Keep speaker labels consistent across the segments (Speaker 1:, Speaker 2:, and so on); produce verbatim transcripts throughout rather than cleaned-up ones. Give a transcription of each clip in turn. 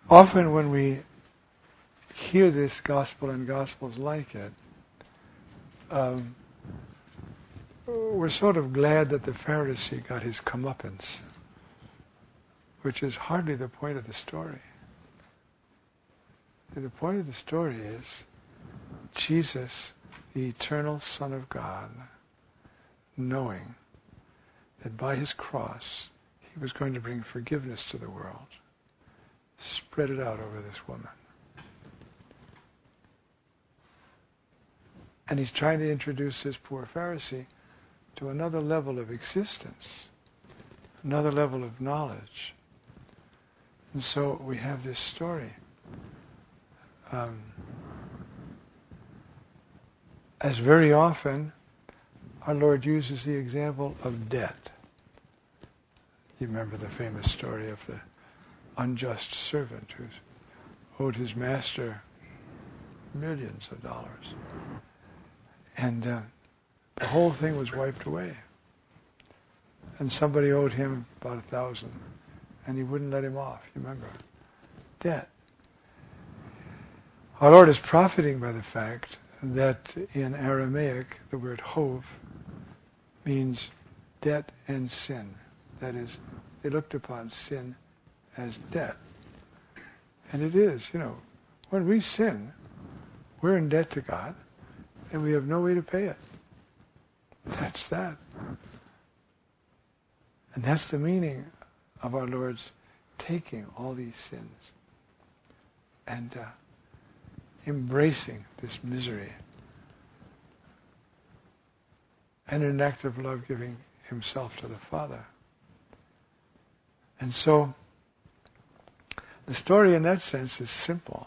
Speaker 1: Often when we hear this gospel and gospels like it, um, we're sort of glad that the Pharisee got his comeuppance, which is hardly the point of the story. And the point of the story is Jesus, the eternal Son of God, knowing that by his cross he was going to bring forgiveness to the world, spread it out over this woman. And he's trying to introduce this poor Pharisee to another level of existence, another level of knowledge. And so we have this story. Um, as very often, our Lord uses the example of debt. You remember the famous story of the unjust servant who owed his master millions of dollars. And uh, the whole thing was wiped away. And somebody owed him about a thousand, and he wouldn't let him off. You remember? Debt. Our Lord is profiting by the fact that in Aramaic the word hov means debt and sin. That is, they looked upon sin as debt. And it is, you know, when we sin, we're in debt to God, and we have no way to pay it. That's that. And that's the meaning of our Lord's taking all these sins and uh, embracing this misery, and in an act of love giving himself to the Father. And so the story in that sense is simple.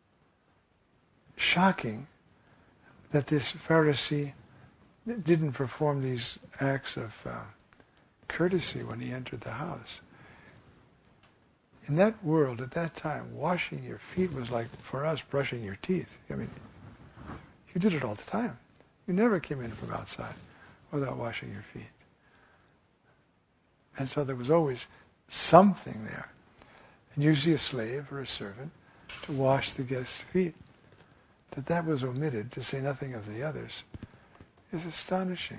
Speaker 1: Shocking that this Pharisee didn't perform these acts of uh, courtesy when he entered the house. In that world, at that time, washing your feet was like, for us, brushing your teeth. I mean, you did it all the time. You never came in from outside without washing your feet. And so there was always something there, and usually a slave or a servant, to wash the guest's feet. That that was omitted, to say nothing of the others, is astonishing.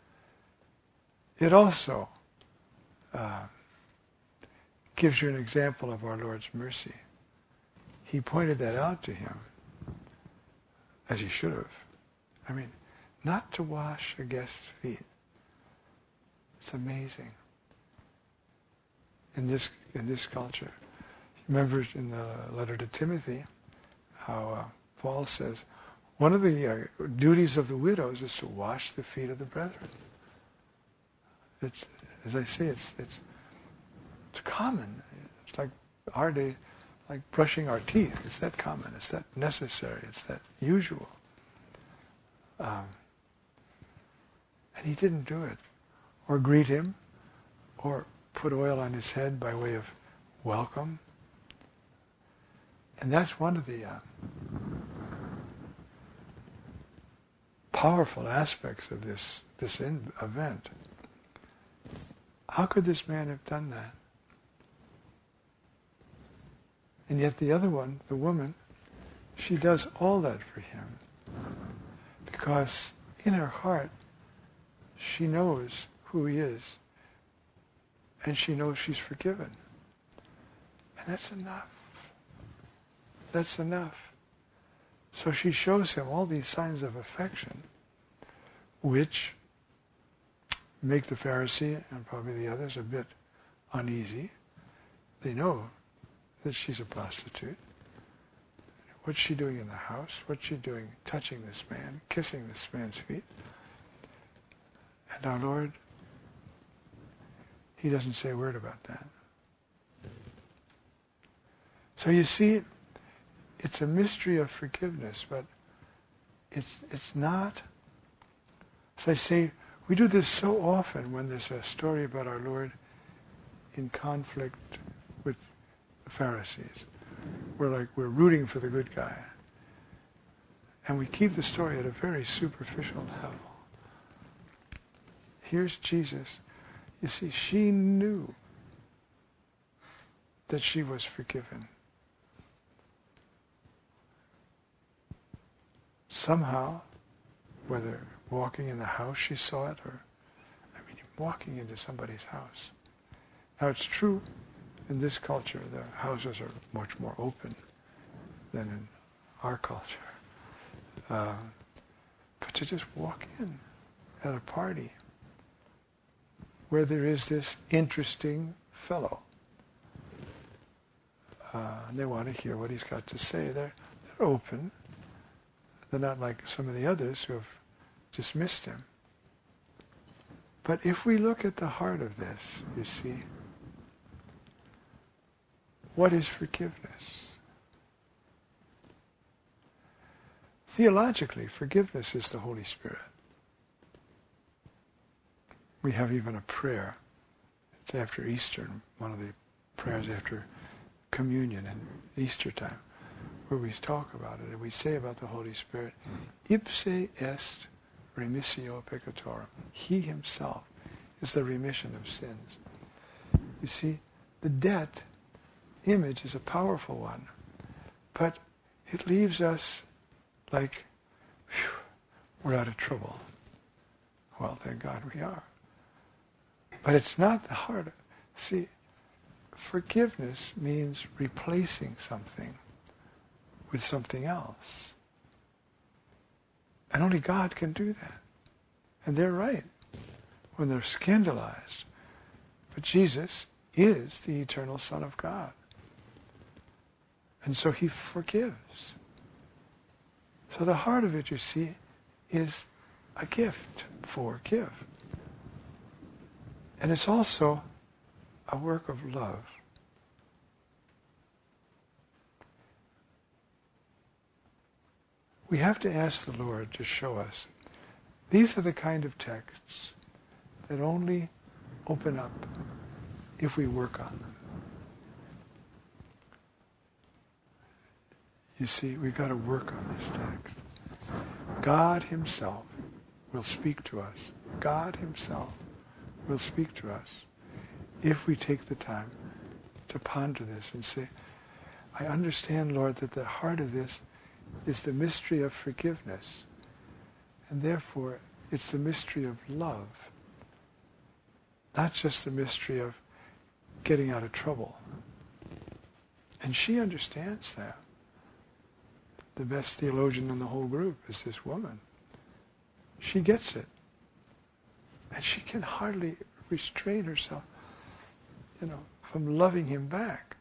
Speaker 1: It also uh, gives you an example of our Lord's mercy. He pointed that out to him, as he should have. I mean, not to wash a guest's feet. It's amazing. In this in this culture. Remember in the letter to Timothy, how uh, Paul says, one of the uh, duties of the widows is to wash the feet of the brethren. It's, as I say, it's it's it's common. It's like our day, like brushing our teeth. It's that common. It's that necessary. It's that usual. Um, and he didn't do it, or greet him, or put oil on his head by way of welcome. And that's one of the uh, powerful aspects of this this in- event. How could this man have done that? And yet the other one, the woman, she does all that for him because in her heart she knows who he is, and she knows she's forgiven. And that's enough. That's enough. So she shows him all these signs of affection, which make the Pharisee and probably the others a bit uneasy. They know that she's a prostitute. What's she doing in the house? What's she doing touching this man, kissing this man's feet? And our Lord, he doesn't say a word about that. So you see, it's a mystery of forgiveness, but it's it's not, as I say, we do this so often when there's a story about our Lord in conflict with the Pharisees. We're like, we're rooting for the good guy. And we keep the story at a very superficial level. Here's Jesus. You see, she knew that she was forgiven. somehow, whether walking in the house she saw it, or, I mean, walking into somebody's house. Now it's true, in this culture, the houses are much more open than in our culture. Uh, but to just walk in at a party where there is this interesting fellow, uh, and they want to hear what he's got to say. They're, they're open. They're not like some of the others who have dismissed him. But if we look at the heart of this, you see, what is forgiveness? Theologically, forgiveness is the Holy Spirit. We have even a prayer. It's after Easter, one of the prayers after communion in Easter time, where we talk about it and we say about the Holy Spirit, ipse est remissio peccatorum. He himself is the remission of sins. You see, the debt image is a powerful one, but it leaves us like, whew, we're out of trouble. Well, thank God we are. But it's not the heart of, see, forgiveness means replacing something with something else. And only God can do that. And they're right when they're scandalized. But Jesus is the eternal Son of God. And so he forgives. So the heart of it, you see, is a gift. Forgive. And it's also a work of love. We have to ask the Lord to show us. These are the kind of texts that only open up if we work on them. You see, we've got to work on this text. God himself will speak to us. God himself will speak to us if we take the time to ponder this and say, I understand, Lord, that the heart of this is the mystery of forgiveness. And therefore, it's the mystery of love. Not just the mystery of getting out of trouble. And she understands that. The best theologian in the whole group is this woman. She gets it. And she can hardly restrain herself, you know, from loving him back.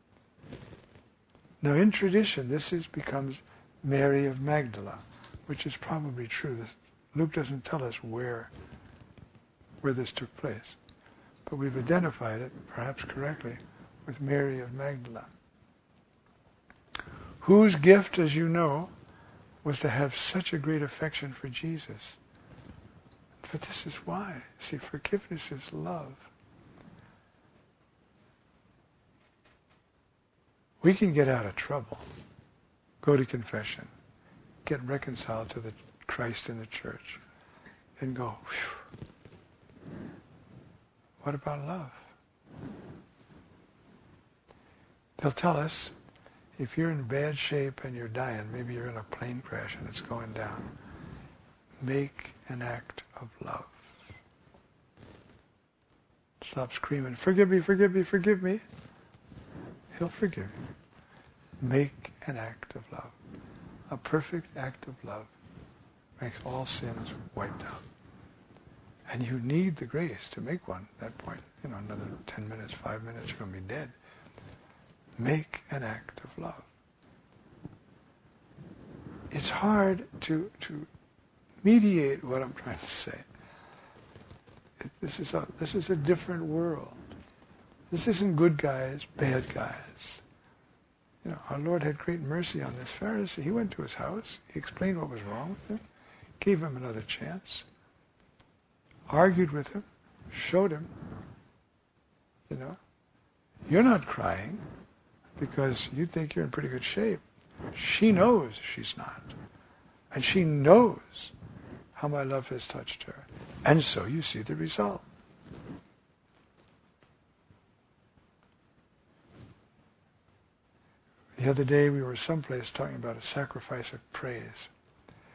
Speaker 1: Now in tradition, this is becomes Mary of Magdala, which is probably true. This, Luke doesn't tell us where, where this took place. But we've identified it, perhaps correctly, with Mary of Magdala, whose gift, as you know, was to have such a great affection for Jesus. But this is why. See, forgiveness is love. We can get out of trouble, go to confession, get reconciled to the Christ in the church, and go, whew. What about love? They'll tell us, if you're in bad shape and you're dying, maybe you're in a plane crash and it's going down, make an act of love. Stop screaming, forgive me, forgive me, forgive me. He'll forgive you. Make an act of love. A perfect act of love makes all sins wiped out. And you need the grace to make one at that point. You know, another ten minutes, five minutes, you're going to be dead. Make an act of love. It's hard to to mediate what I'm trying to say. It, this is a this is a different world. This isn't good guys, bad guys. You know, our Lord had great mercy on this Pharisee. He went to his house. He explained what was wrong with him, gave him another chance, argued with him, showed him, you know, you're not crying because you think you're in pretty good shape. She knows she's not. And she knows how my love has touched her. And so you see the result. The other day we were someplace talking about a sacrifice of praise.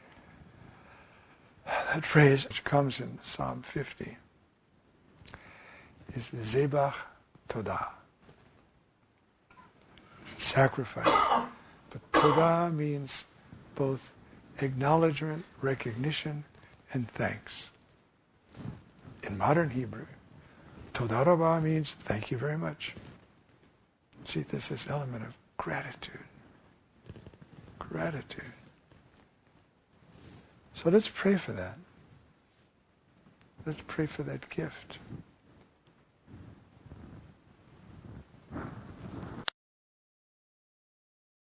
Speaker 1: That phrase, which comes in Psalm fifty, is Zebach Todah, sacrifice. But Todah means both acknowledgement, recognition, and thanks. In modern Hebrew, Todah Rabbah means thank you very much. See, there's this element of gratitude. Gratitude. So let's pray for that. Let's pray for that gift.